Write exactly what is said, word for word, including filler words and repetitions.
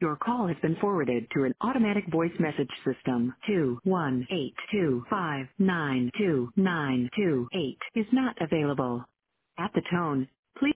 Your call has been forwarded to an automatic voice message system. two one eight two five nine two nine two eight is not available. At the tone,